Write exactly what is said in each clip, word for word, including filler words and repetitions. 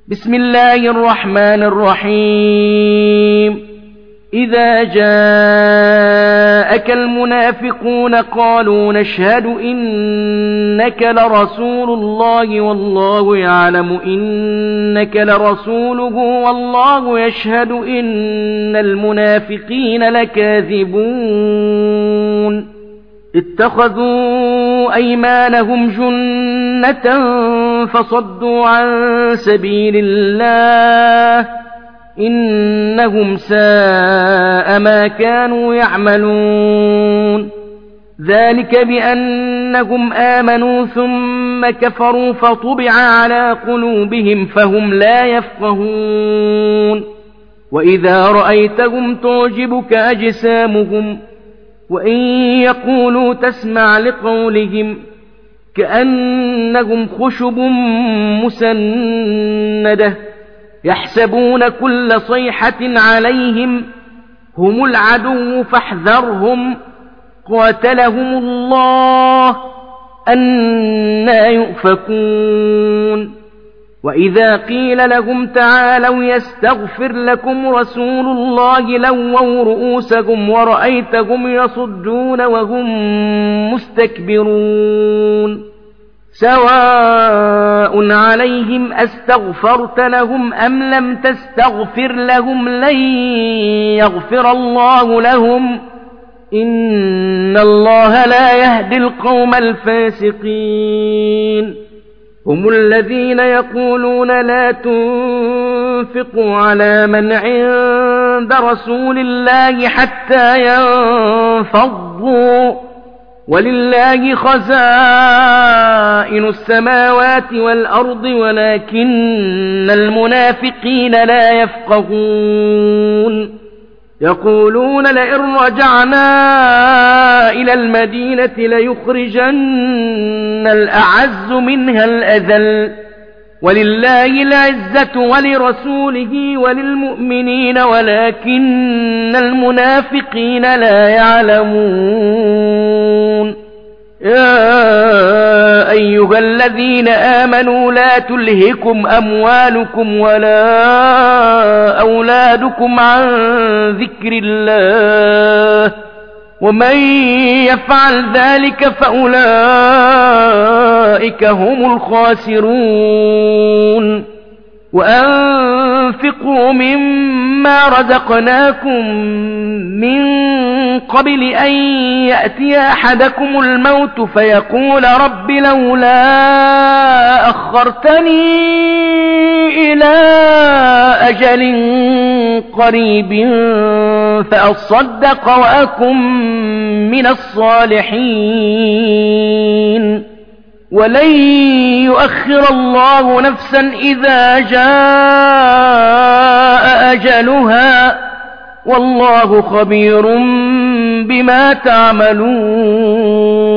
بسم الله الرحمن الرحيم إذا جاءك المنافقون قالوا نشهد إنك لرسول الله والله يعلم إنك لرسوله والله يشهد إن المنافقين لكاذبون اتخذوا أيمانهم جنة فصدوا عن سبيل الله إنهم ساء ما كانوا يعملون ذلك بأنهم آمنوا ثم كفروا فطبع على قلوبهم فهم لا يفقهون وإذا رأيتهم تعجبك أجسامهم وإن يقولوا تسمع لقولهم كأنهم خشب مسندة يحسبون كل صيحة عليهم هم العدو فاحذرهم قاتلهم الله أنى يؤفكون وإذا قيل لهم تعالوا يستغفر لكم رسول الله لووا رؤوسهم ورأيتهم يصدون وهم مستكبرون سواء عليهم أستغفرت لهم أم لم تستغفر لهم لن يغفر الله لهم إن الله لا يهدي القوم الفاسقين هم الذين يقولون لا تنفقوا على من عند رسول الله حتى ينفضوا ولله خزائن السماوات والأرض ولكن المنافقين لا يفقهون يقولون لئن رجعنا إلى المدينة ليخرجن الأعز منها الأذل ولله العزة ولرسوله وللمؤمنين ولكن المنافقين لا يعلمون يا أيها الذين آمنوا لا تلهكم أموالكم ولا أولادكم عن ذكر الله ومن يفعل ذلك فأولئك هم الخاسرون وأنفقوا مما رزقناكم من قبل أن يأتي أحدكم الموت فيقول رب لولا أخرتني إلى أجل قريب فأصدق وأكن من الصالحين ولن يؤخر الله نفسا إذا جاء أجلها والله خبير بما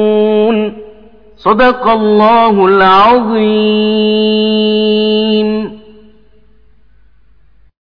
تعملون صدق الله العظيم.